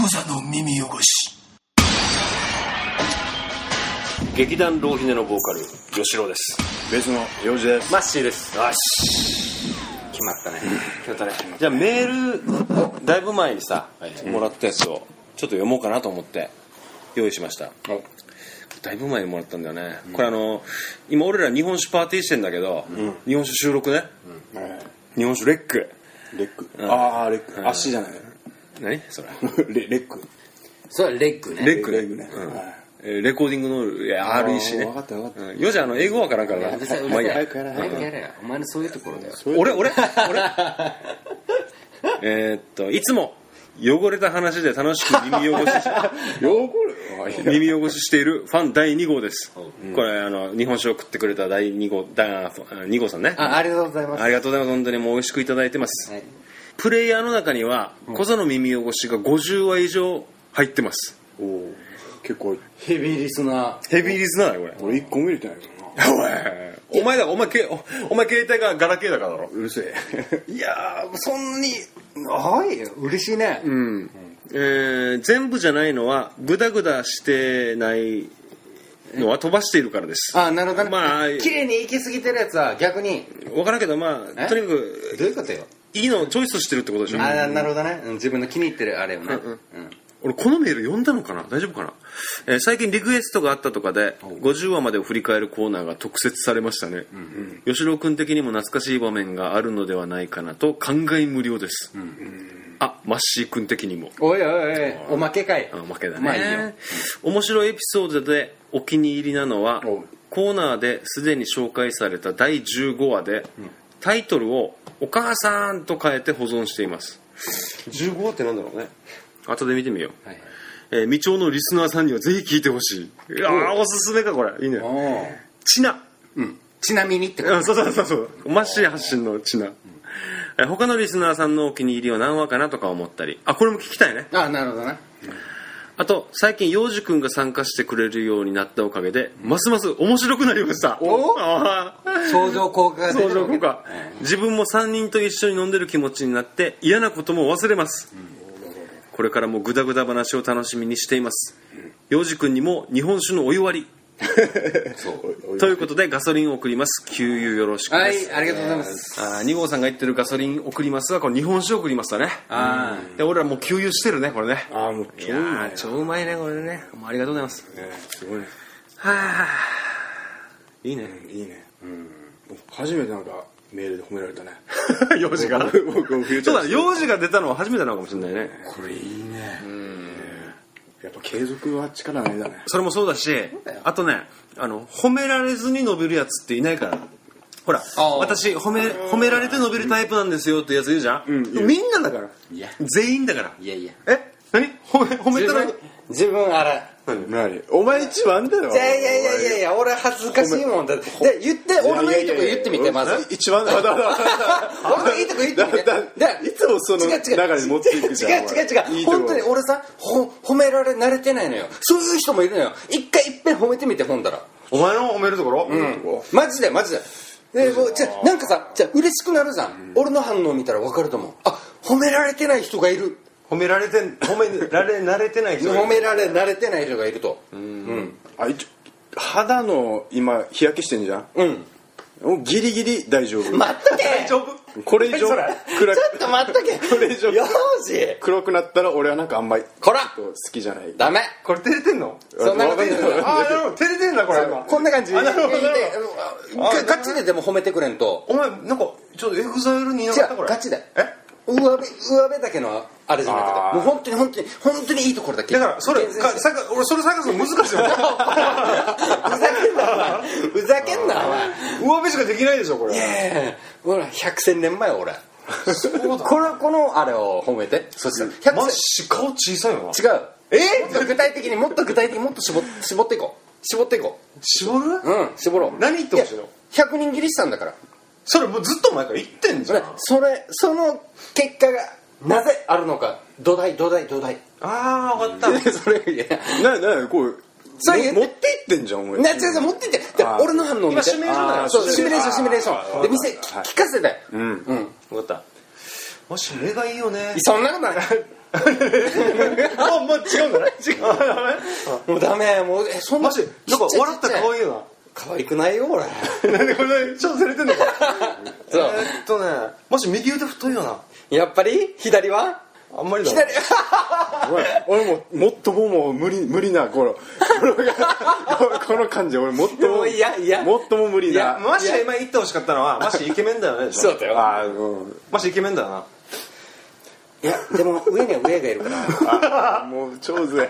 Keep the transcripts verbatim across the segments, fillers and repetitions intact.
コザの耳汚し。 劇団ローヒネのボーカル吉郎です。 ベースのヨウジです。 マッシーです。よし決まったね。決まったね。じゃあメールだいぶ前にさ、はい、もらったやつをちょっと読もうかなと思って用意しました。だいぶ前にもらったんだよね、うん、これあの今俺ら日本酒パーティーしてんだけど、うん、日本酒収録ね、うん、日本酒レックレック、うん、ああレック、うん、足じゃない何それレ, レックそれレックねレックね、 レックね、 うん、レコーディングの アールイーシー ね。 分かった分かった。 よじあの英語わからんからな。 お前早くやれ早くやれよ。お前のそういうところだよ。 俺俺俺えーっといつも汚れた話で楽しく耳汚し耳汚ししているファンだいに号です、うん、これあの日本酒を食ってくれただいに号だに号さんね。 あ, ありがとうございます。 ありがとうございます。本当にもう美味しくいただいてます、はい、プレイヤーの中には小座の耳汚しがごじゅうわ以上入ってます。 おお結構ヘビーリスナー。 ヘビーリスナーだよこれ。 俺いっこも入れてないからなお前だお前けお前携帯がガラケーだからだろ。 うるせえいやーそんなにはい嬉しいね。 うん、うんえー、全部じゃないのはグダグダしてないのは飛ばしているからです。 あなるほどね。 まあ綺麗に行き過ぎてるやつは逆に分からんけどまあとにかくどういうことよ。 いいのをチョイスしてるってことでしょ。 あなるほどね、うん、自分の気に入ってるあれをね、うんうん、 俺このメール読んだのかな大丈夫かな、えー、最近リクエストがあったとかでごじゅうわまでを振り返るコーナーが特設されましたね、うんうん、吉郎君的にも懐かしい場面があるのではないかなと感慨無量です、うんうん、あマッシー君的にもおいおいおいおまけかい。 おまけだね、 まあいいよ。 面白いエピソードでお気に入りなのはコーナーですでに紹介されただいじゅうごわで、うん、タイトルをお母さんと変えて保存しています。じゅうごわってなんだろうね。後で見てみよう、はいえー、未調のリスナーさんにはぜひ聞いてほしい。いやーおすすめかこれいいね。ちな、 うん、ちなみにってこと、 うん、そうそうそうそうマッシー発信のちな、うんえー、他のリスナーさんのお気に入りは何話かなとか思ったりあこれも聞きたいね。 あなるほどね、うん、 あと最近陽次君が参加してくれるようになったおかげで、うん、ますます面白くなりました。 お相乗効果が出る相乗効果、うん、自分もさんにんと一緒に飲んでる気持ちになって嫌なことも忘れます、うんこれからもグダグダ話を楽しみにしています。陽次君にも日本酒のお湯割りそうということでガソリンを送ります。給油よろしくです。 はいありがとうございます。 あに号さんが言ってるガソリン送りますがこれ日本酒送りますわね。あで俺らもう給油してるねこれね。 あもう超うまい超うまいねこれね。もうありがとうございます、 ね、すごいね。 はあいいね、 うん、いいね、うん、初めてなんかメールで褒められたね幼児からそうだ幼児が出たのは初めてなのかもしれないね。 これいいね。うんやっぱ継続は力ないだね。 それもそうだしあとねあの褒められずに伸びるやつっていないから。ほら私褒め褒められて伸びるタイプなんですよってやつ言うじゃん、うん、みんなだからいや全員だからいやいやえ何褒め褒めたら自分あれ何お前一番だよ。 いやいやいやいやいや俺恥ずかしいもんだってで言って俺のいいとこ言ってみてまず一番だ俺のいいとこ言ってみていつもその中に持っていくじゃん。 違う違う違う本当に俺さ褒められ慣れてないのよ。そういう人もいるのよ。一回いっぺん褒めてみてほんだらお前の褒めるところうんマジでマジででじゃなんかさじゃ嬉しくなるじゃん俺の反応見たら分かると思う。あ褒められてない人がいる。 褒められて褒められ慣れてない人褒められ慣れてない人がいると。うん、 うん、あ一肌の今日焼けしてんじゃん。うんギリギリ大丈夫。 待っとけ大丈夫これ以上暗くちょっと待っとけこれ以上よし黒くなったら俺はなんかあんまりこら好きじゃない。 ダメこれ照れてんの。 そんなこと言うのああ照れてんだこれこんな感じでガチででも褒めてくれんと。 お前なんかちょっとエグザイルにいなかったこれ。 ガチでえ上辺上辺だけのあれじゃなくてもう本当に本当に本当にいいところだけだからそれかさか俺それ探すの難しいよふざけんなふざけんなお前上辺しかできないでしょこれ。 いやいやほら百戦錬磨よ俺これこのあれを褒めてそしたらマッシ顔小さいよな。 違うえー、具体的にもっと具体的にもっと絞絞っていこう絞っていこう絞るうん絞ろう。 何言ってほしいの。 ひゃくにん切りしたんだからそれもうずっと前から言ってんじゃん。 それその結果がなぜあるのか土台土台土台。 ああ分かったそれいやななこうそれ持っていってんじゃんお前。 な違う違う持っていって俺の反応見て今シミュレーションだよ。 そうシミュレーションシミュレーションで店聞かせてうんうん分かった。もし目がいいよね。 そんなことないもう違うんだね違うもうダメもうえそんなマジなんか笑ったら可愛いよな可愛くないよ俺なんでこれちょっとずれてんのかそうえーっとねもし右腕太いよなやっぱり左はあんまりだ左俺ももっとももう無理無理なこのこのこの感じ俺もっとももういやいやもっとも無理いやなマシが今言ってほしかったのはマシイケメンだよねでしょそうだよあーうんマシイケメンだよないやでも上には上がいるからもう超ずれ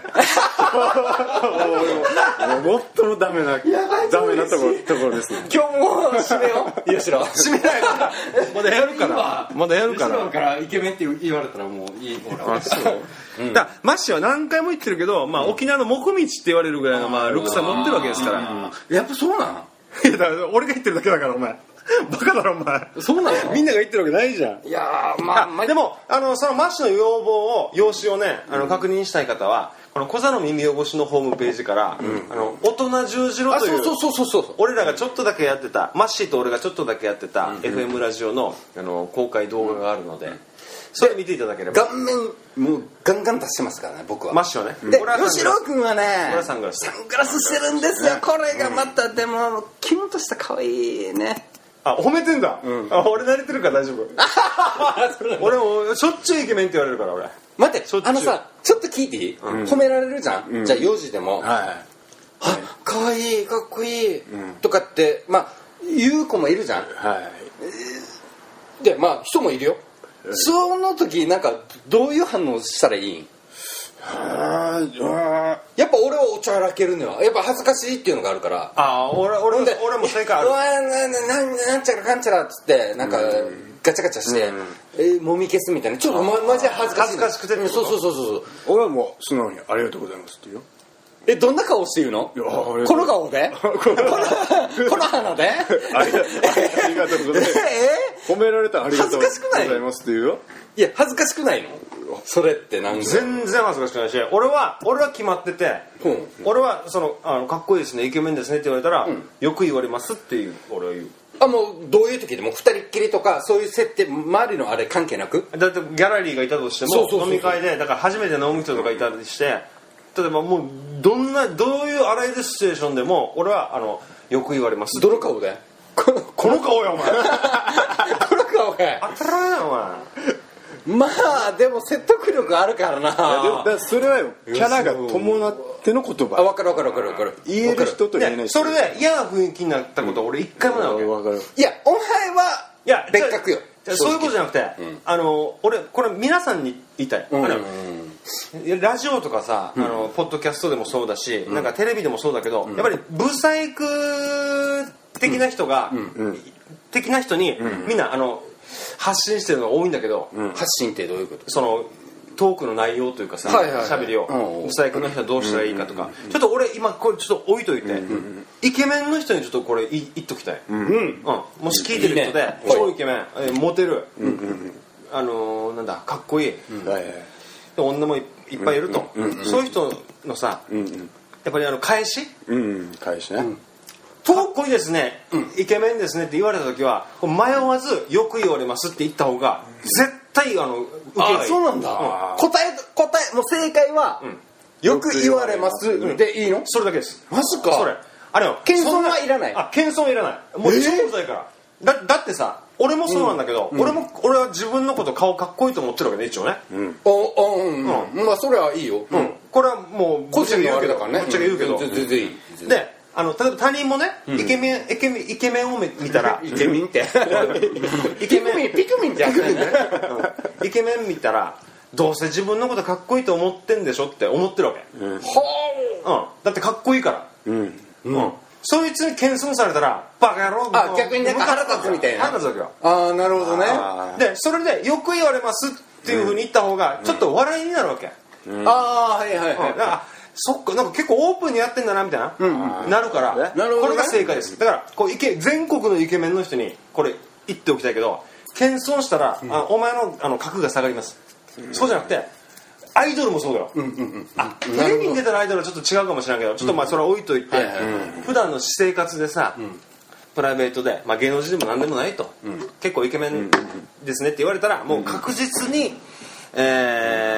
もうもっともダメなダメなところところですね今日も締めようよしろ締めないからまだやるからまだやるから後ろからイケメンって言われたらもういいほらあそうだからマッシーは何回も言ってるけど、まあ、沖縄の木道って言われるぐらいの、まあ、ルックスは持ってるわけですからやっぱそうなのいやだから俺が言ってるだけだからお前バカだろお前そうなのみんなが言ってるわけないじゃんいやーまあ、まあ、 でもあのそのマッシュの要望を用紙をねあの確認したい方はこの小座の耳汚しのホームページから、うん、あの大人十字路というそうそうそうそう俺らがちょっとだけやってたマッシーと俺がちょっとだけやってた、うん、エフエム ラジオのあの公開動画があるので、うん、それ見ていただければ顔面もうガンガン出してますからね僕はマッシュはねで吉郎君はねサングラスサングラスしてるんですよこれがまたでもキュンとした可愛いねあ褒めてんだ、うん、あ俺慣れてるから大丈夫俺もしょっちゅうイケメンって言われるから俺待ってあのさちょっと聞いていい、うん、褒められるじゃん、うん、じゃあよじでも、はい、あ可愛いかっこいい、うん、とかってまあ言う子もいるじゃん、はい、でまあ人もいるよ、はい、その時なんかどういう反応したらいいんやっぱ俺はおちゃらけるのよやっぱ恥ずかしいっていうのがあるからああ俺俺も俺も正解あるなななんちゃらかんちゃらっつってなんかガチャガチャして、うん、えもみ消すみたいなちょっとまマジ恥ずかしい恥ずかしくてそうそうそうそう俺はもう素直にありがとうございますって言うよえどんな顔して言うのこの顔でこのこの鼻でありがとうございます、えー、褒められたらありがとうございますって言うよいや恥ずかしくないのそれってなんか全然恥ずかしくないし俺は俺は決まってて、うん、俺はそのあのかっこいいですねイケメンですねって言われたら、うん、よく言われますっていう俺は言うあもうどういう時でも二人っきりとかそういう設定周りのあれ関係なくだってギャラリーがいたとしても飲み会でだから初めて飲む人とかいたりして例えばもうどんなどういうあらゆるシチュエーションでも俺はあのよく言われますどの顔でこのこの顔やお前この顔が当たらないお前まあでも説得力あるからなだそれはキャラが伴っての言葉あ分かる分かる分かる分かる言える人と言えない人それで嫌な雰囲気になったことは俺一回もないわけ、 分かるいやお前はいや別格よそういうことじゃなくて、うん、あの俺これ皆さんに言いたい、うん、あのラジオとかさ、うん、あのポッドキャストでもそうだし、うん、なんかテレビでもそうだけど、うん、やっぱりブサイク的な人が、うんうん、的な人に、うん、みんなあの発信してるのが多いんだけど、 うん、発信ってどういうことそのトークの内容というかさ、はいはいはい、喋りをブサイクの人はどうしたらいいかとか、うんうんうん、ちょっと俺今これちょっと置いといて、うんうん、イケメンの人にちょっとこれ言っときたい、うんうん、もし聞いてる人で、ね、超イケメン、えー、モテる、うんうん、あのー、なんだかっこいい、うんはいはい、女もいっぱいいると、うんうんうん、そういう人のさ、うんうん、やっぱりあの返し、 うんうん、返しね、うんかっこいいですね、うん、イケメンですねって言われた時は迷わずよく言われますって言った方が絶対あの受けがいい。 あ、そうなんだ、うん、答え答えもう正解は、うん、よく言われますでいいの？ それだけです。 マジか。 それあれよ謙遜はいらない。 あ、謙遜はいらない。もう超うざいから、えー、だ, だってさ俺もそうなんだけど、うん、俺も俺は自分のこと顔かっこいいと思ってるわけね一応ね、 うん、おうん、うんうん、まあそれはいいよ、 うん、これはもう個人のあれだからね、 ぶっちゃけ言うけど、 全然いいであの例えば他人もね、うん、イケメンイケメンイケメンを見たらイケメンってイケメンピクミンってイケメン見たらどうせ自分のことかっこいいと思ってんでしょって思ってるわけ、うん、はあ、うん、だってかっこいいから、うんうん、そいつに謙遜されたらバカ野郎あ逆になんか腹立つみたいな腹立つわけよ。 ああなるほどね。 でそれでよく言われますっていうふうに言った方がちょっと笑いになるわけ、 うんうん、ああはいはいはい、うん、だからそっかなんか結構オープンにやってんだなみたいな、うん、なるから、なるほどね、これが正解です。だからこうイケ全国のイケメンの人にこれ言っておきたいけど謙遜したら、うん、あお前のあの格が下がります、うん、そうじゃなくてアイドルもそうだよ、うんうんうん、あテレビに出たらアイドルはちょっと違うかもしれないけどちょっとまあそれは置いといて、うん、普段の私生活でさ、うん、プライベートで、まあ、芸能人でも何でもないと、うん、結構イケメンですねって言われたらもう確実に、えー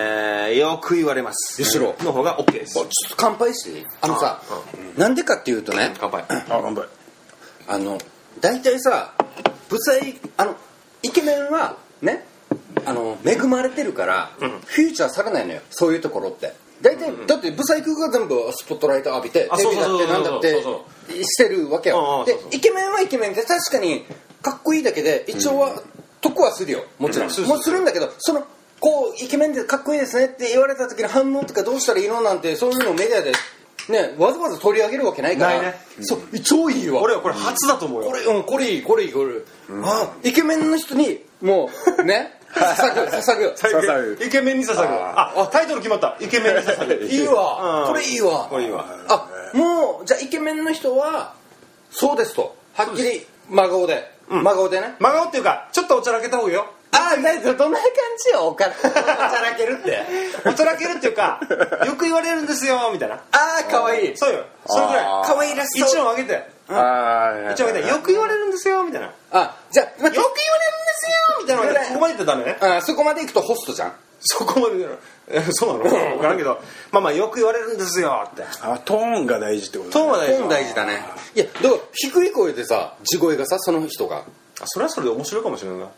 ー、よく言われます。 よしろの方が OK です。 ちょっと乾杯していい？あのさ、なんでかっていうとね、 乾杯。 あ、乾杯。 あの大体さ、ブサイあのイケメンはね、あの恵まれてるから、うん、フューチャーされないのよ、そういうところって大体、うん、だってブサイクが全部スポットライト浴びてテレビだってなんだってしてるわけよ。でイケメンはイケメンで確かにかっこいいだけで一応は、うん、得はするよ、もちろん、うん、もうするんだけど、そのこうイケメンでかっこいいですねって言われた時の反応とかどうしたらいいのなんて、そういうのをメディアでね、わざわざ取り上げるわけないから。ないね。そう、超いいわ。 俺はこれ初だと思うよ。 これ、うん、これいい、これいい、これ。うん、あ、イケメンの人に、もう、ね、捧ぐ、捧ぐ。 捧ぐ。イケメンに捧ぐ。あ、タイトル決まった。イケメンに捧ぐ。 いいわ。これいいわ。 これいいわ。 あ、もう、じゃあイケメンの人は、そうですと。はっきり、真顔で。真顔でね。 真顔っていうか、ちょっとおちゃらけた方がいいよ。 ああ、だいどんな感じよ、おちゃらけるって。 おちゃらけるっていうか、よく言われるんですよ、みたいな。 ああ、かわいい。 そうよ。それぐらい。 かわいいらしそう。 一音上げて。 ああ、 一音上げて。よく言われるんですよ、みたいな。 あ、じゃあ、よく言われるんですよ、 みたいな。ここまで言ったらダメね。 あ、そこまで行くとホストじゃん。 そこまで言うの。そうなの分からんけど、まあまあよく言われるんですよって。 あ、トーンが大事ってことトーンが大事。 トーン大事だね。いや、だから低い声でさ、地声がさ、その人が。 あ、それはそれで面白いかもしれないな。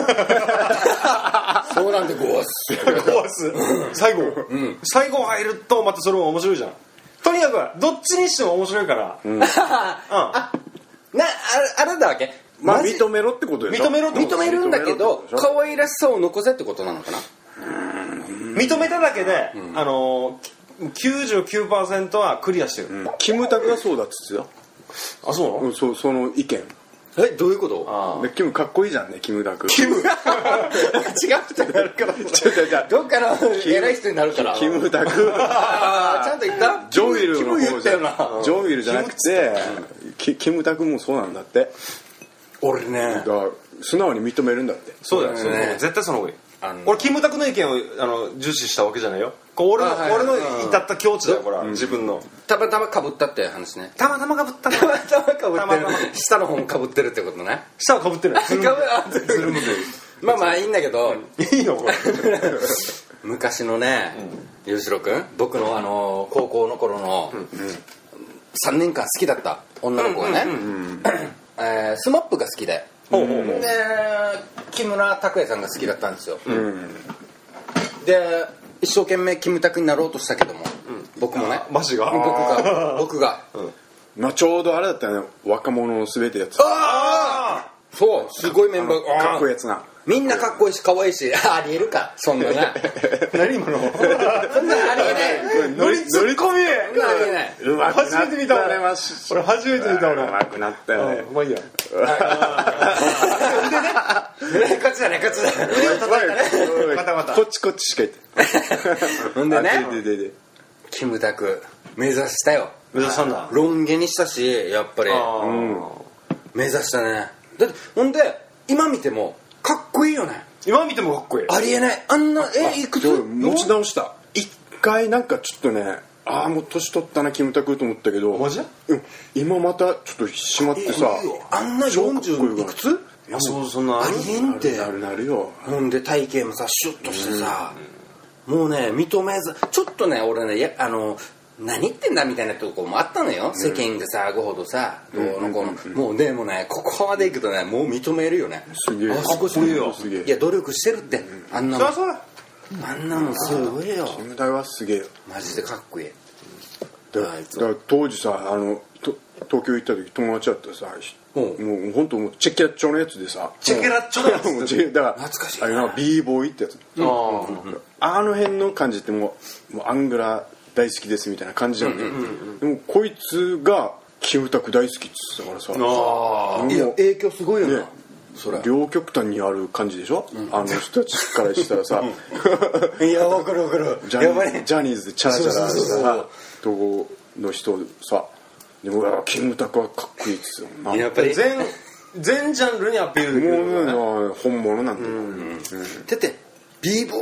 そうなんでゴワスゴワス最後、うん、最後入るとまたそれも面白いじゃん。とにかくどっちにしても面白いから、うん、ああなああれだわけ、 まあ認めろってことでしょ。 認めろってこと認めるんだけど可愛らしさを残せってことなのかな。 認めただけで、うん、あのー、きゅうじゅうきゅうパーセント はクリアしてる、うん、 キムタクがそうだっつってた。あ、そうなの？ うん、そ, その意見。 え、どういうこと？ あでキムかっこいいじゃんね、キムタク。 キム違う人になるから。どっかの偉い人になるから。 キムタク。 ああ、ちゃんと言った？ ジョンウィルの方言ったよな。 ジョンウィルじゃなくて、キ, キムタクもそうなんだって。 俺ね。 だから素直に認めるんだって。 そうだよね。絶対その方がいい。俺キムタクの意見をあの重視したわけじゃないよ。こう 俺, の、はいはい、俺の至った境地だよ、これは、うん、自分の。 たまたまかぶったって話ね。 たまたまかぶったたまたまかぶってる。下の本かぶってるってことね。 下はかぶってる。 ずるむずまあまあいいんだけど。 いいのこれ。 昔のね、吉郎君、僕のあの高校の頃のさんねんかん好きだった女の子がね、スマップが好きで。ほうほうほう。で木村拓哉さんが好きだったんですよ、うん、で一生懸命キムタクになろうとしたけども、うん、僕もねマジが僕が僕が、 うん、まあちょうどあれだったよね、若者のすべてやつ。 ああそうすごいメンバーかっこいいやつな。 みんなかっこいいし可愛いし、ありえるかそんなな何今のそんなありえないノリツッコミありえないうまくなった。初めて見た俺俺初めて見た俺うまくなったよね。 まあいいや腕ねこっちだねこっちだ腕を叩いたねまたまたこっちこっちしか言ってほんでねキムタク目指したよ。 目指したんだ。 ロン毛にしたしやっぱり目指したね。だってほんで今見てもかっこいいよね。 今見てもかっこいい。 ありえない。あんなえいくつ持ち直した一回なんかちょっとね、ああもう年取ったなキムタクと思ったけど、 マジ？ うん、今またちょっと締まってさ、 あんなよんじゅういくつ？ いやそうそんなありえんて。 なるなるよ。 ほんで体型もさシュッとしてさ、もうね認めずちょっとね俺ねやあの何言ってんだみたいなとこもあったのよ、うん、世間でさごほどさどうのこうの、うんうんうん、もうでもねここまでいくとねもう認めるよね。 すげえ。 あそこすげえよ。いや努力してるって、うん、あんなの。そうそうあんなのすごいよ。 キムタクはすげえよ。 マジでかっこいい。 だから当時さあのと東京行った時友達だったらさ、うん、もう本当もうチェケラッチョのやつでさ、 チェケラッチョのやつだから懐かしい。あれな B ボーイってやつ。うんうんうん、あの辺の感じってもうもうアングラ大好きですみたいな感じなんだよ、うんうんうん、でもこいつがキムタク大好きって言ってたからさ、 あいや影響すごいよな、ね、 それ両極端にある感じでしょ、うん、あの人たちからしたらさいや分かる分かる。 ジャニー、ジャニーズでチャラチャラしたとこの人さでもキムタクはかっこいいですよ。 やっぱり全全ジャンルにアピールできるもう本物なんだよ、うんうん、 だって B ボーイって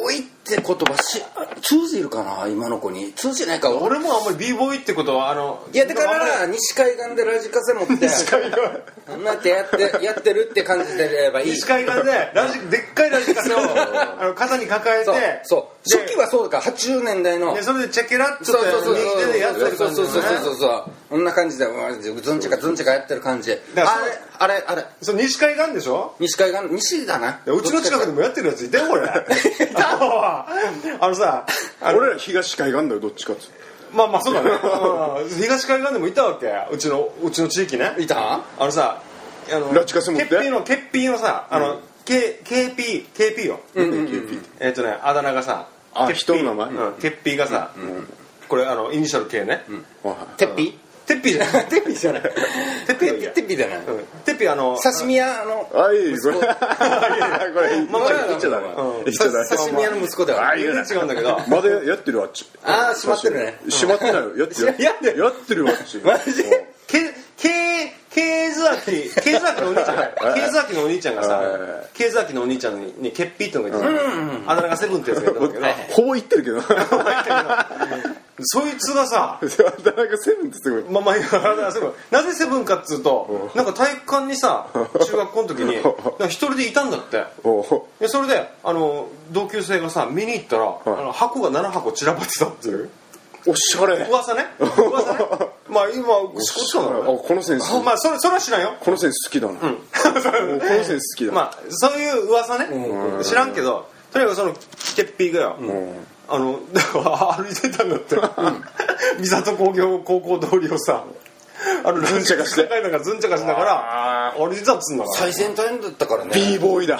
って言葉し通じるかな今の子に。通じないか。 俺もあんまり b ボーイってことはあのいやだから西海岸でラジカセ持って西海岸なんてやってやってるって感じでればいい。 西海岸でラジでっかいラジカセをあの肩に抱えて、 そうそう初期はそうだからはちじゅうねんだいのでそれでチェケラッチョそうそうそうって右手でやってる感じそうそうそうそうそうこんな感じでズンチカズンチカやってる感じ。あれあれあれそう西海岸でしょ。 西海岸西だな。 うちの近くでもやってるやついたよこれあのさ俺ら東海岸だよどっちかっつって。 まあまあそうだね東海岸でもいたわけうちのうちの地域ね。 いたあのさあのラジカセ持ってケッピーのケッピーのさあの、うん、K、ケーピー ケーピー よ、うんうんうん、えっとねあだ名がさあ人の名前、 うん、ケッピーがさ、うん、これあのイニシャル K ね、うん、 テッピーテッピーじゃないテッピーじゃないテッピーテッピーじゃないテッピーあの刺身屋のあいいこれこれまあ言っちゃダメ言っちゃダメ刺身屋の息子では違うんだけどまだやってるあっち。 ああ閉まってるね。 閉まってないよやってるやってるあっち。 マジケケケーズアキケーズアキのお兄ちゃんケーズアキのお兄ちゃんがさケーズアキのお兄ちゃんにケッピーってのがいてあだ名がセブンってやつがいたんだけどほぼ言ってるけどそいつがさあだ名がセブンってすごい。 まあまあなぜセブンかっつうとなんか体育館にさ中学校の時に一人でいたんだってでそれであの同級生がさ見に行ったらあの箱がななはこ散らばってたっていうおしゃれ噂ね噂ねまあ今しこったんだろうねこのセンスまあそれそれは知らんよこのセンス好きだな、うん、このセンス好きだまあそういう噂ね知らんけどとにかくそのケッピーがよ、うんあのだから歩いてたんだって三郷工業高校通りをさあのズンチャカしてなんかズンチャカしながら歩いてたっつうんだから最先端だったからね B ボーイだ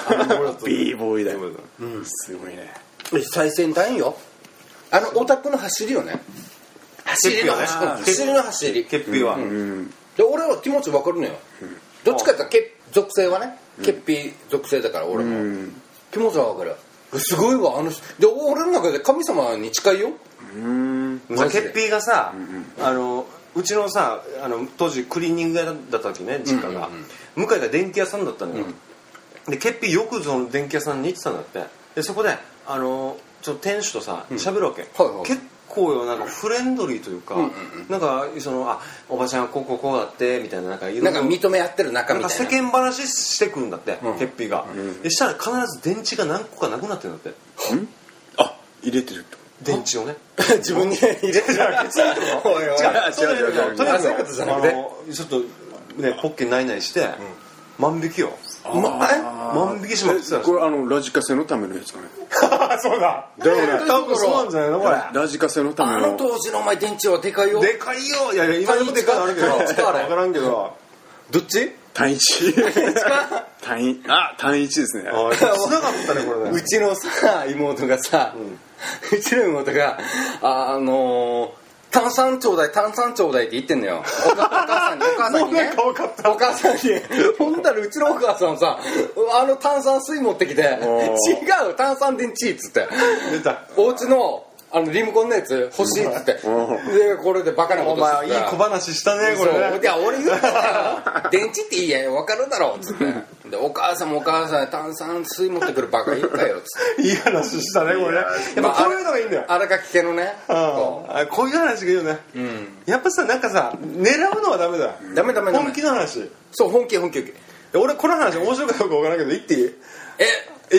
B ボーイだすごいね最先端よあのオタクの走りよね走りの走り走りの走りケッピーはで俺は気持ち分かるのよどっちかっていうと属性はねケッピー属性だから俺も気持ちは分かるすごいわあので俺の中で神様に近いようんケッピーがさ、うんうん、あのうちのさあの当時クリーニング屋だった時ね実家が、うんうんうん、向井が電気屋さんだったのよ、うん、でケッピーよくその電気屋さんに行ってたんだってでそこであのちょっと店主とさ喋るわけ、うんはいはい、結構よなんかフレンドリーというか、うんうんうん、なんかそのあおばちゃんこうこうこうだってみたいななんかいろいろなんか認め合ってる仲みたいななんか世間話してくるんだって、うん、ケッピーが、うん、でしたら必ず電池が何個かなくなってるんだって、 うん、あ入れてるって電池をね自分に入れてるわけ違う違う違うとにかくちょっとねポッケないないして、うん、万引きよま、 万引きしまってたこれあのラジカセのためのやつかねそうだでもね多分そうなんじゃないのこれラジカセのためのあの当時のお前電池はでかいよでかいよいやいや今でもでかいのあるけど分からんけどどっち単一単一あ単一ですねあつながったねこれねうちのさ妹がさ、うん、うちの妹があ、あのー炭酸ちょうだい炭酸ちょうだいって言ってんのよお母さんにお母さんにねお母さんにほんだらうちのお母さんさあの炭酸水持ってきて違う炭酸電池っつって出たお家のあのリモコンのやつ欲しいっつってでこれでバカなことしてお前いい小話したねこれねいや俺言ったら電池っていいや分かるだろっつってでお母さんもお母さん炭酸水持ってくるバカいいかよっつっていい話したねこれねやっぱこういうのがいいんだよあれが聞けのねあこういう話がいいよねやっぱさなんかさ狙うのはダメだダメダメダメ本気の話そう本気本気俺この話面白いかどうか分からんけど言っていいええ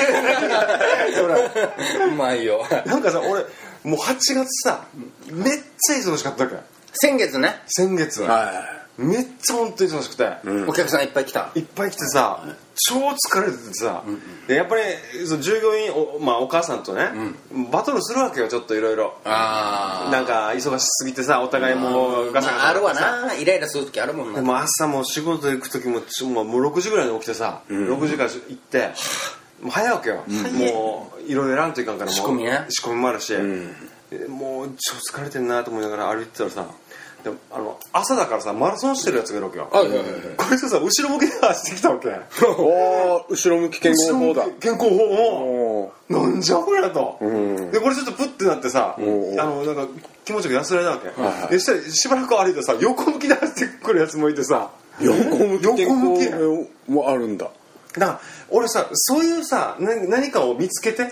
えうまいよなんかさ俺もうはちがつさめっちゃ忙しかったわけ先月ね先月はいめっちゃ本当に忙しくて、 うん、お客さんいっぱい来たいっぱい来てさ超疲れててさ、うんうん、でやっぱりその従業員 お,、まあ、お母さんとね、うん、バトルするわけよちょっといろいろなんか忙しすぎてさお互いもうガサガサ、 まあ、あるわなイライラする時あるもんなでも朝も仕事行く時ももうろくじぐらいに起きてさ、うん、ろくじから行ってもう早いわけよ、うん、もういろいろやらんといかんからもう仕込みね仕込みもあるし、うん、もう超疲れてんなと思いながら歩いてたらさでもあの朝だからさマラソンしてるやつがいるわけよ、はいはいはい、これさ後ろ向きで走ってきたわけお後ろ向き健康法だ健康法なんじゃこれだと、うん、でこれちょっとプッてなってさあのなんか気持ちが安らいだわけ、はいはい、でしたらしばらく歩いてさ横向きで走ってくるやつもいてさ横向き健康法もあるんだだから俺さそういうさ何かを見つけて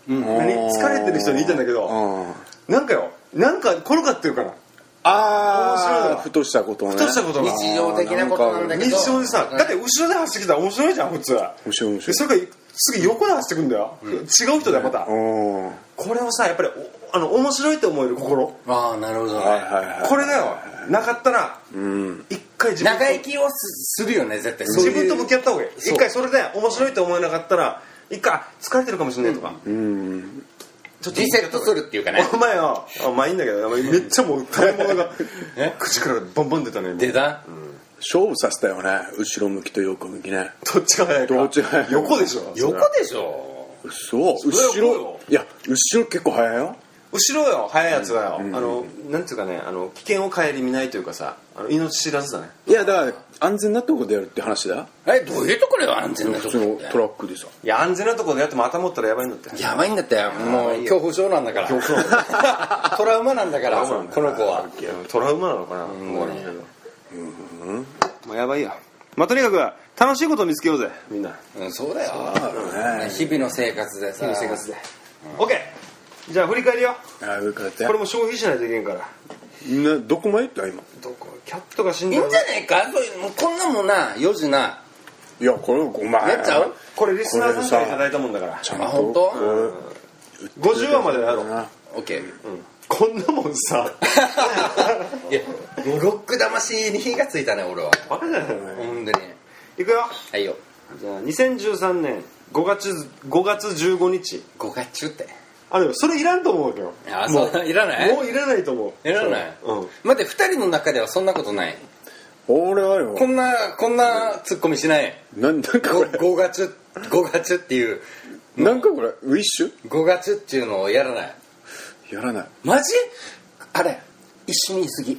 何疲れてる人に言いたいんだけど、なんかよなんか転がってるからああふとしたことねふとしたことが日常的なことなんだけど日常でさ、だって後ろで走ってきたら面白いじゃん普通。 面白い面白い。 それが次横で走ってくんだよ、うん、違う人だよまた。これをさやっぱりあの面白いと思える心。 ああなるほどね、はいはいはい、 これだよなかったら、うん、一回自分長生きをするよね絶対。 自分と向き合った方がいい。一回それで面白いと思えなかったら一回疲れてるかもしれないとか、うんうんちょっとリセットするっていうかね。 お前はまあいいんだけどめっちゃもう食べ物が口からボンボン出たね。 出た、うん、 勝負させたよね後ろ向きと横向きね。 どっちが早いか。 どっちが早いか。 横でしょ。 横でしょ。 そう後ろいや後ろ結構早いよ。 後ろよ早いやつはよ、うん、あのなんていうかねあの危険を顧みないというかさあの命知らずだね。 いやだから安全なところでやるって話だ。 えどういうところよ安全なところ。 普通のトラックでさ。 いや安全なところでやっても頭持ったらやばいんだって。 やばいんだってもう恐怖症なんだから。恐怖症トラウマなんだからこの子は。 トラウマなのかな。うんうんうんもうやばいよ。まあとにかく楽しいことを見つけようぜみんな。 うん、そうだよそうね。日々の生活でさ。 日々の生活で、うん、OK じゃあ振り返りよ。 あ振り返って。 これも消費しないといけんから。 などこまで行った今。 どこキャットが死んだ。いいんじゃねえかそういうこんなもんなよじな。 いやこれお前やっちゃう。 これリスナーさんからいただいたもんだからちゃんと。 本当ごじゅうわまでやろう。 オッケー。 こんなもんさいやロック魂に火がついたね俺は。 バカじゃないの本当に。 いくよ。 はいよ。 じゃあにせんじゅうさんねんごがつごがつじゅうごにち。 ごがつってあでもそれいらんと思うわけよ。 あそういらないもういらないと思う。 いらない。うん待ってふたりの中ではそんなことない。 俺はよこんなこんなツッコミしない。 なんかこれごがつごがつっていうなんかこれウィッシュごがつっていうのをやらない。 やらない。 マジあれ一緒に言いすぎ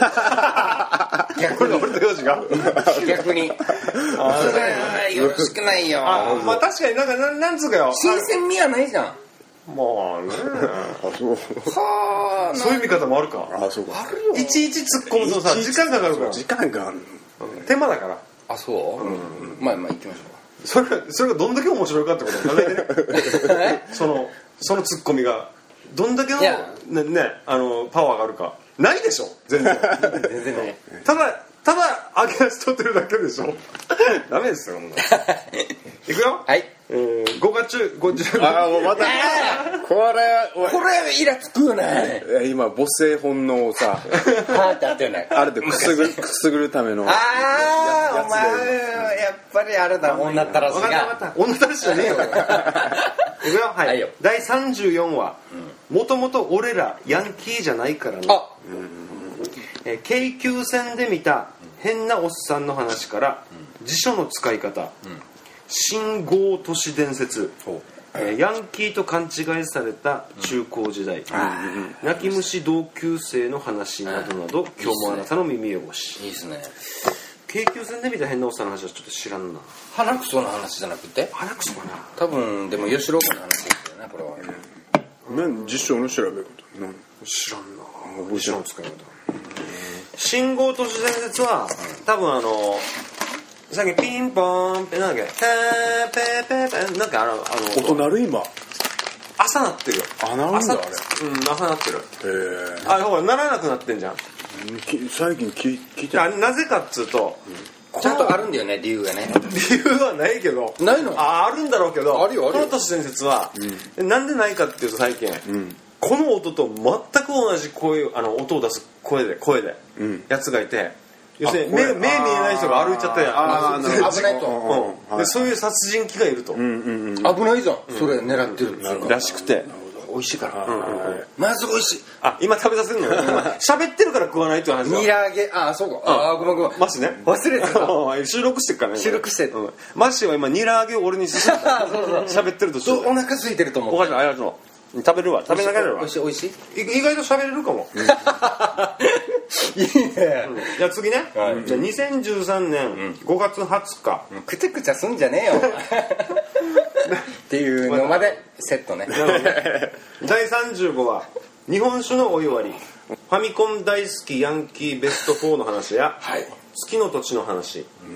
逆に俺とヨジが逆にあそれよろしくないよ。 あまあ確かになんかななんつうかよ新鮮味はないじゃん。 まあねあそうはあそういう見方もあるか。 あそうかいちいち突っ込むとさ時間かかるから。 時間がある手間だから。 あそう、うん、まあまあ行きましょう。 それそれがどんだけ面白いかってことを考えてねそのそのツッコミがどんだけのねねあのパワーがあるかないでしょ全然全然ない。 ただただ上げ足取ってるだけでしょダメですよいくよ。 はい、 えー、ごがつごじゅうああもうまたこれこれイラつくよね今母性本能をさはーってあったよねあれでくすぐるくすぐるためのああお前やっぱりあれだ女ったらしが女ったらしじゃねえよいくよはい、はい、だいさんじゅうよんわもともと俺らヤンキーじゃないからね。あえー、京急線で見た変なおっさんの話から辞書の使い方、信号都市伝説、えー、ヤンキーと勘違いされた中高時代、泣き虫同級生の話などなど今日もあなたの耳汚し。 いいですね。 京急線で見た変なおっさんの話はちょっと知らんな。 鼻くその話じゃなくて鼻くそかな多分。でも吉郎君の話ですよねこれは。 何辞書の調べ方知らんな辞書の使い方。信号都市伝説は多分あのさっきピンポーンってなんだっけペーペーペーなんかあのあの音鳴る今朝鳴ってるよ。 あ鳴るんだあれ。 うん朝鳴ってる。 へえ。 あほら鳴らなくなってんじゃん。 最近聞いてなぜかっつうと、 うん、ちゃんとあるんだよね理由がね。 理由はないけどないのああるんだろうけどあるよあるよ。 この都市伝説は、うん、なんでないかっていうと最近、うん、この音と全く同じ声あの音を出す声で声で、うん、やつがいて要するに目目見えない人が歩いちゃってああ危ないと、 うんうん、でそういう殺人鬼がいると、うんうんうん、危ないじゃん、うん、それ狙ってるらしくて美味しいから、うんうんうん、まず美味しい。 あ今食べさせるのよ喋ってるから食わないって話だ。 ニラ揚げあそうか、うん、ああごめんごめんマシね忘れてた収録してるからね収録してる、 うん、マシは今ニラ揚げを俺にし喋ってるとそうお腹空いてると思う。 おかしいありがとう食べるわ食べながらわ美味しい美味しい意外と喋れるかもいいね、 うん、じゃあ次ね、はい、じゃあにせんじゅうさんねんごがつはつか、 うん、くちゃくちゃすんじゃねえよっていうのまでセットねだいさんじゅうごわ日本酒のお湯割りファミコン大好きヤンキーベストフォーの話や、はい、月の土地の話、うん、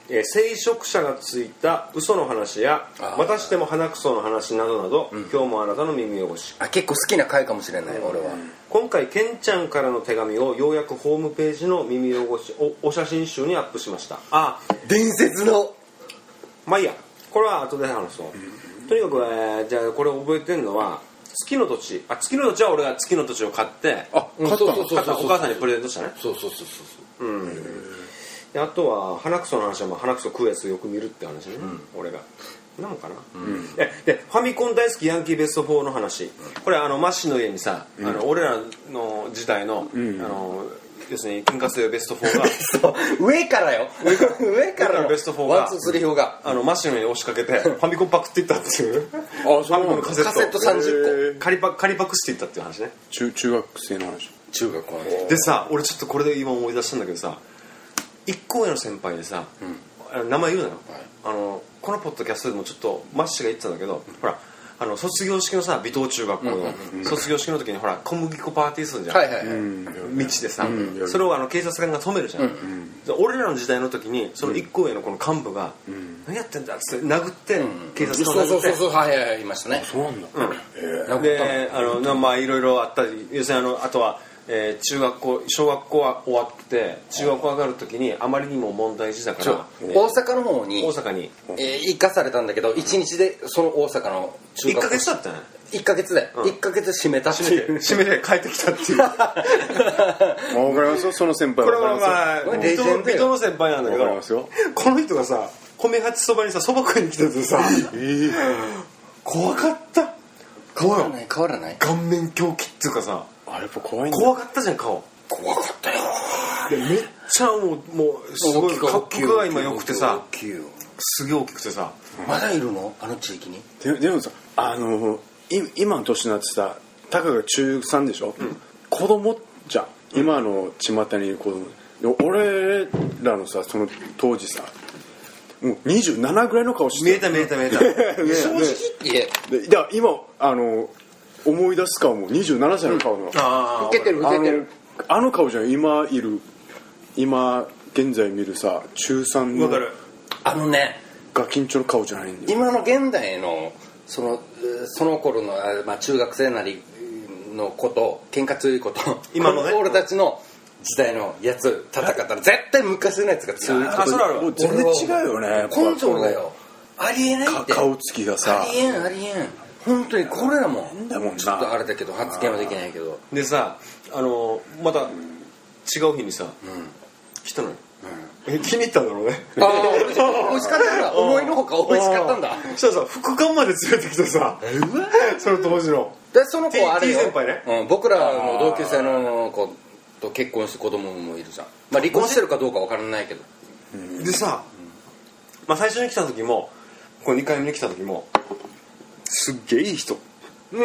えー聖職者がついた嘘の話やまたしても鼻くその話などなど、うん、今日もあなたの耳汚し。 あ、結構好きな回かもしれない、うん、俺は。 今回ケンちゃんからの手紙をようやくホームページの耳汚し お, お写真集にアップしました。あ、 伝説の。 まあいいや、これは後で話そう、うん、とにかく、えー、じゃあこれ覚えてるのは月の土地。あ、月の土地は俺が月の土地を買って、 あ、買ったの、 買ったお母さんにプレゼントしたね。 そうそうそうそう、うん、 であとは鼻くその話は、まあ、鼻くそ食うやつよく見るって話ね、うん、俺がなんかな、うん、で, でファミコン大好きヤンキーベストフォーの話、うん、これあのマッシーの家にさ、うん、あの俺らの時代の、うん、あの要するに金活用ベストフォーが上からよ上から上からのベストフォーがワンツースリー表があのマッシーの家に押しかけてファミコンパクっていったっていうあ、 ファミコンのカセットカセットさんじゅっこ仮パ仮パクしていったっていう話ね。 中, 中学生の話。 中学校の話でさ、俺ちょっとこれで今思い出したんだけどさ、一個上の先輩でさ、うん、名前言うなよ、はい、あのこのポッドキャストでもちょっとマッシーが言ってたんだけど、うん、ほらあの卒業式のさ尾藤中学校の卒業式の時にほら小麦粉パーティーするじゃん、はいはいはい、道でさ、うん、それをあの警察官が止めるじゃん、うん、俺らの時代の時にその一個上のこの幹部が、うん、何やってんだって殴って、うん、警察官を殴って、 そうそうそうはいはいはいいましたね。 そうなんだ、 うん、であのまあいろいろあったり、要するにあのあとはえー、中学校小学校は終わって中学校上がる時にあまりにも問題児だから、 ね、大阪の方に大阪に、 えー、行かされたんだけどいちにちでその大阪の中学校いっかげつだったね。 いっかげつで、うん、いっかげつ閉めたっていう閉めて帰ってきたっていう分かりますよその先輩は。 これはまあレジェンド水戸の先輩なんだけどこの人がさ米八そばにさそば食いに来たやつでさ、えー、怖かった。 変わらない変わらない顔面狂気っていうかさあ、やっぱ怖いんだ。 怖かったじゃん顔。 怖かったよ。 でめっちゃもうもうすごい格好が今良くてさすげえ大きくてさ、 まだいるのあの地域に。 で, でもさあのい今の年になってさたかが中さんでしょ、うん、子供じゃん、うん、今の巷にいる子供。俺らのさその当時さもうにじゅうななぐらいの顔して見えた見えた見えた正直言っていや今あの思い出す顔もにじゅうななさいの顔の、うん、 老けてる老けてるあの顔じゃん今いる今現在見るさ中さんの分かるあのねガキンチョの顔じゃないんだよ。 今の現代のそのその頃の、まあ、中学生なりのこと喧嘩強いこと今の、ね、俺たちの時代のやつ戦ったら絶対昔のやつが強いこと。 あそれあるもう全然違うよね根性がよありえないって顔つきがさありえんありえん本当にこれらもんだもんな。 ちょっとあれだけど発言はできないけどでさあのまた違う日にさ、うん、来たのよ、うん、え気に入ったんだろうね。 ああ美味しかったんだ思いのほか美味しかったんだ。 そしたらさ副官まで連れてきてさその当時のでその子はあれよ T 先輩ね、 うん、僕らの同級生の子と結婚して子供もいるじゃん、まあ、離婚してるかどうかわからないけど、 うん、でさ、まあ、最初に来た時もこれにかいめに来た時もすっげえいい人、うん、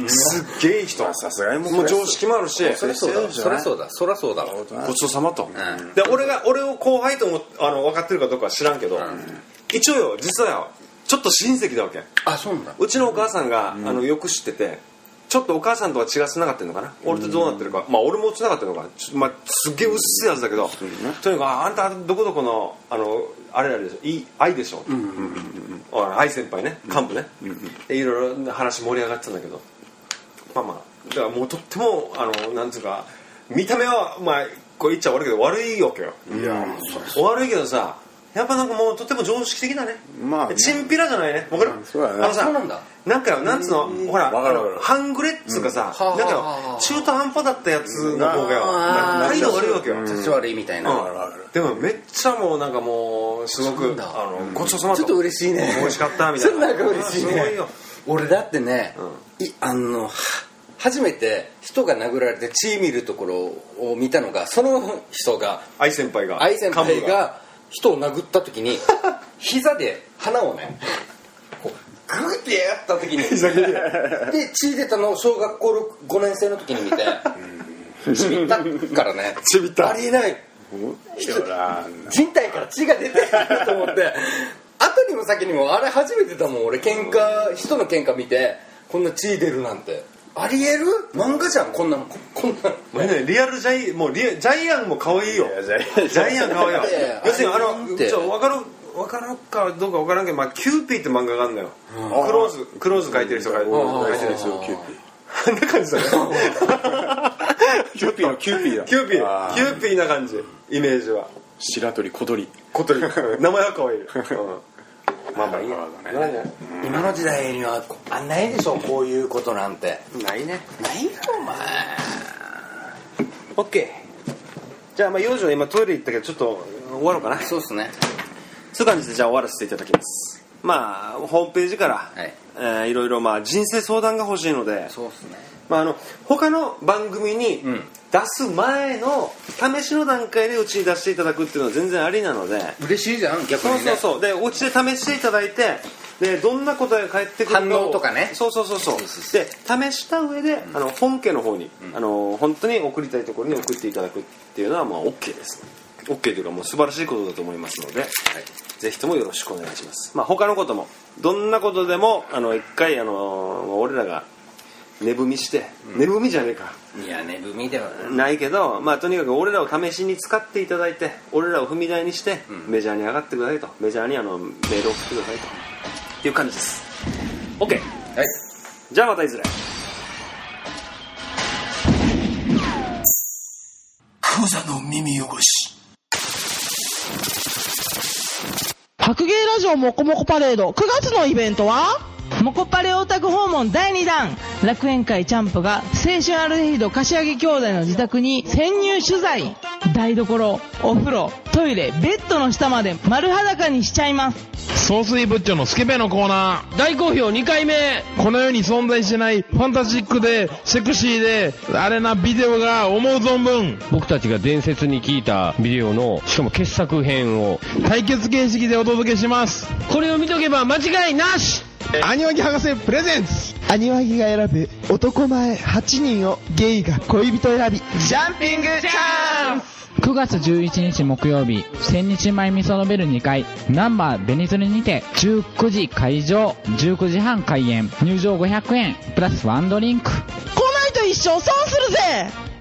すっげえいい人。 さすがにもう常識もあるしそりゃそうだそりゃそうだそりゃそうだごちそうさまと、うん、で俺が俺を後輩と思あの分かってるかどうかは知らんけど、うん、一応よ実はよちょっと親戚だわけ。 あそうなんだ。 うちのお母さんが、うん、あのよく知っててちょっとお母さんとは血が繋がってるのかな、うん、俺とどうなってるか、まあ俺も繋がってるのか、まあ、すっげえ薄いやつだけど、うん、とにかくあんたどこどこのあのあれあれでしょいい愛でしょ、うんうんうんうん、愛先輩ね幹部ね、うんうん、でいろいろ話盛り上がってたんだけどまあまあだからもうとってもあのなんていうか見た目はまあこれ言っちゃ悪いけど悪いわけよ。いや悪いけどさやっぱなんかもうとても常識的だね。まあ、ね、チンピラじゃないね。わかる？ そうだね。 あのさ、 そうなんだ。 なんかなんつうの、ほら、あの半グレっつうかさ、うん、なんか中途半端だったやつの方が態度悪いわけよ。 調子悪いみたいな、うん。 でもめっちゃもうなんかもうすごくあのごちそうさまと。 ちょっと嬉しいね。 美味しかったみたいな。 なんか嬉しいね。すごいよ。俺だってね、うん、いあの初めて人が殴られて血見るところを見たのがその人が愛先輩が愛先輩が人を殴った時に膝で鼻をねこうグッてやった時にで血出たのを小学校ごねん生の時に見てちびったからねちびったありえない人体から血が出てると思って後にも先にもあれ初めてだもん俺喧嘩人の喧嘩見てこんな血出るなんてありえる漫画じゃんこんなこもうねリアルジャイもうリアジャイアンも可愛いよ。ジャイアン可愛いよ。要するにあのちょ分かる分かるかどうか分からんけど、まあキューピーって漫画があるのよ。クローズクローズ書いてる人が書いてるんですよ。キューピー。あんな感じだね。 キューピーのキューピーだ。 キューピーキューピーな感じイメージは。 白鳥小鳥小鳥名前は可愛い。まあまあいいや。 今の時代にはあんないでしょこういうことなんて。 ないね。 ないよお前。 オッケー。じゃあまあ幼女は今トイレ行ったけどちょっと終わろうかな。 そうですね。 そういう感じでじゃあ終わらせていただきます。まあホームページから、はいえー、いろいろまあ人生相談が欲しいので、 そうですね。 まああの他の番組に出す前の試しの段階でうちに出していただくっていうのは全然ありなので、 嬉しいじゃん逆にね。 そうそうそう。でうちで試していただいて、でどんな答えが返ってくるか反応とかね。 そうそうそうそう。で試した上であの本家の方に、うん、あの本当に送りたいところに送っていただくっていうのはまあ OK です。OK というかもう素晴らしいことだと思いますので、はい、ぜひともよろしくお願いします。まあ他のこともどんなことでもあの一回あの俺らが寝踏みして、うん、寝踏みじゃねえか。 いや寝踏みではないけど、まあとにかく俺らを試しに使っていただいて、俺らを踏み台にして、うん、メジャーに上がってくださいと、メジャーにあのメールを送ってくださいという感じです。 OK、はい、じゃあまたいずれ。 クザの耳汚し。 白芸ラジオもこもこパレードくがつのイベントはモコパレオタク訪問だいにだん、楽園会チャンプが青春アルデヒド柏木兄弟の自宅に潜入取材。台所、お風呂、トイレ、ベッドの下まで丸裸にしちゃいます。 総帥部長のスケベのコーナー大好評にかいめ。この世に存在してないファンタジックでセクシーであれなビデオが思う存分、 僕たちが伝説に聞いたビデオのしかも傑作編を対決形式でお届けします。 これを見とけば間違いなし。 アニワギ博士プレゼンツ。 アニワギが選ぶ男前はちにんをゲイが恋人選び。 ジャンピングチャンス。 くがつじゅういちにち木曜日、千日前みそのベルにかい、ナンバーベニズルにてじゅうくじ開場、じゅうくじはん開演、入場ごひゃくえんプラスワンドリンク。 来ないと一生損するぜ。